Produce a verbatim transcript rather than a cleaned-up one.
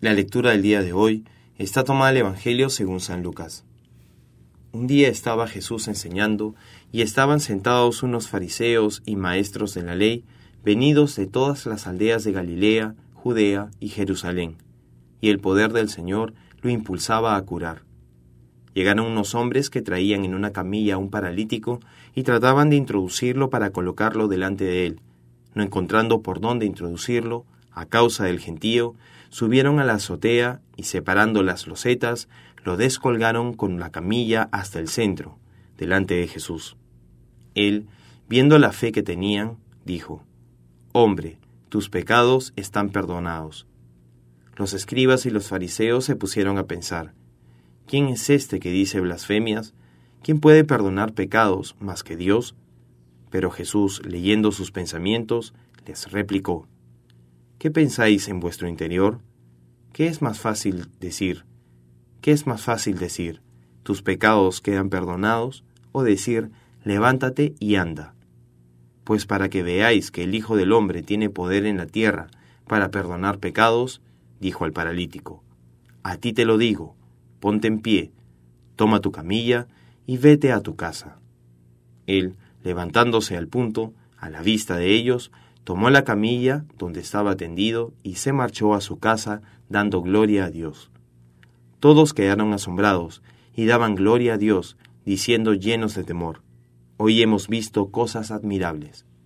La lectura del día de hoy está tomada del Evangelio según San Lucas. Un día estaba Jesús enseñando y estaban sentados unos fariseos y maestros de la ley, venidos de todas las aldeas de Galilea, Judea y Jerusalén, y el poder del Señor lo impulsaba a curar. Llegaron unos hombres que traían en una camilla a un paralítico y trataban de introducirlo para colocarlo delante de él. No encontrando por dónde introducirlo, a causa del gentío, subieron a la azotea y, separando las losetas, lo descolgaron con la camilla hasta el centro, delante de Jesús. Él, viendo la fe que tenían, dijo: «Hombre, tus pecados están perdonados». Los escribas y los fariseos se pusieron a pensar: ¿quién es este que dice blasfemias? ¿Quién puede perdonar pecados más que Dios? Pero Jesús, leyendo sus pensamientos, les replicó: ¿qué pensáis en vuestro interior? ¿Qué es más fácil decir? ¿Qué es más fácil decir? ¿Tus pecados quedan perdonados? ¿O decir, levántate y anda? Pues para que veáis que el Hijo del Hombre tiene poder en la tierra para perdonar pecados, dijo al paralítico: a ti te lo digo, ponte en pie, toma tu camilla y vete a tu casa. Él, levantándose al punto, a la vista de ellos, tomó la camilla donde estaba tendido y se marchó a su casa dando gloria a Dios. Todos quedaron asombrados y daban gloria a Dios, diciendo llenos de temor: hoy hemos visto cosas admirables.